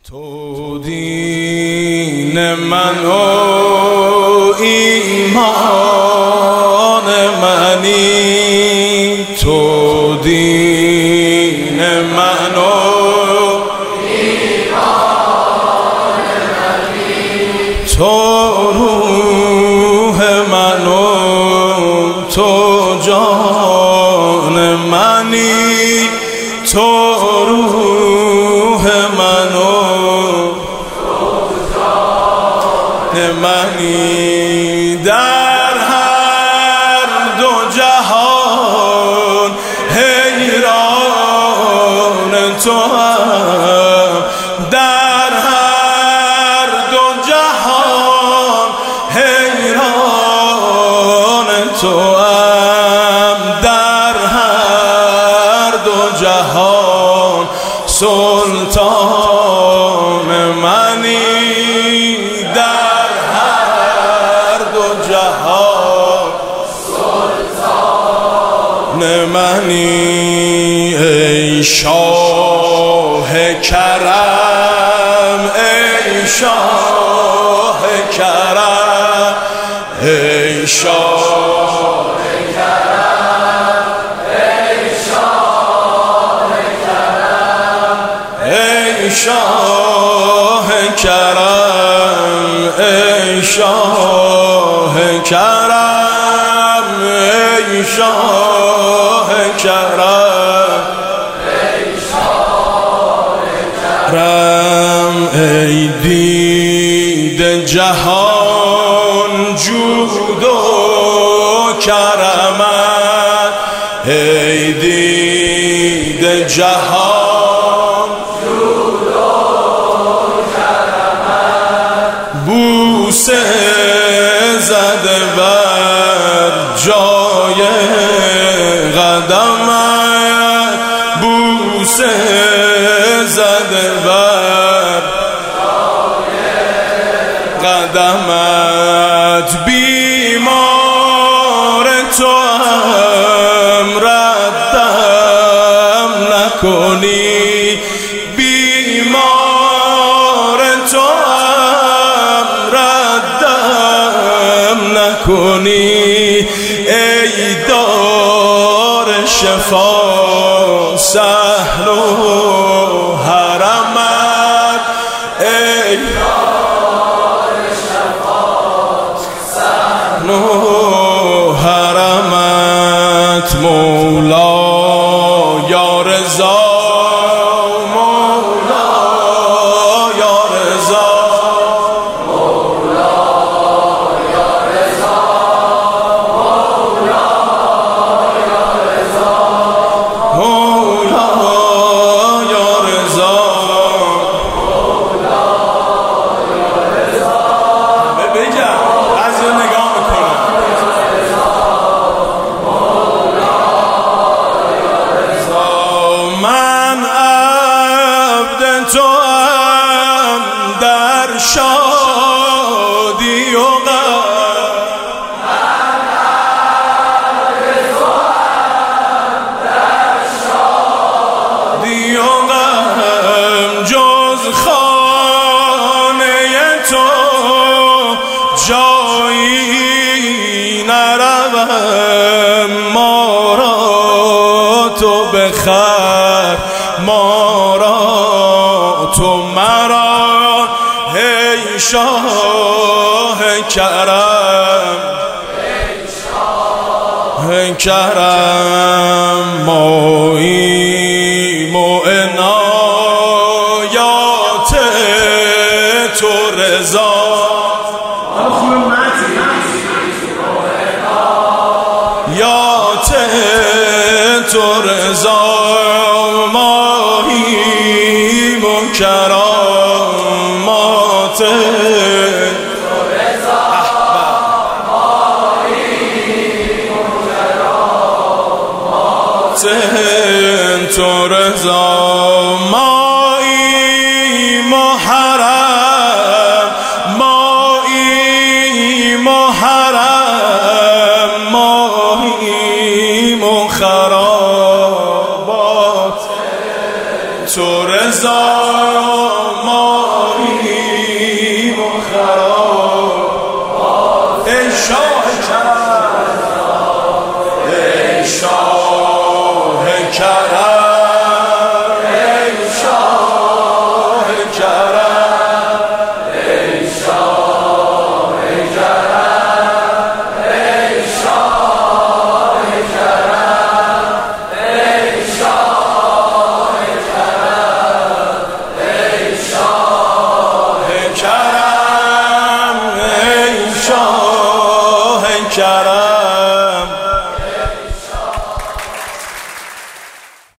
تو دین من و ایمان منی، تو دین من و ایمان منی، تو روح من و تو جان منی، تو روح من و منی. در هر دو جهان حیران توام، در هر دو جهان حیران توام، در هر دو جهان سلطان منی، منی. ای شاه کرم، ای شاه کرم، ای شاه کرم، ای شاه کرم، ای شاه کرم، ای شاه کرم، ای شاه کرم، ای دید جهان جود و کرمت، ای دید جهان جود و کرمت، بوسه زده بر جای قدمت، بوسه زده بر قدمت، بیمار توام ردم نکنی، بیمار توام ردم نکنی، ای دار شفا سهل و حرمت، ای دار شفا سهل و حرمت، مولا یا رضا، مولا یا رضا، مولا یا رضا، مولا یا رضا، مولا یا رضا، مولا یا رضا. بگم از یه نگاه میکنم، من عبد توام در شادی و غم، من عبد توام در شادی و غم، جز خانه تو جایی نروم، ما را تو بخر، ما را تو مرا، ای شاه کرم، ای شاه کرم، ماییم و عنایات تو رضا، یات تو رضا، ماییم و کرامات تو رضا، ماییم و کرامات تو رضا، ماییم و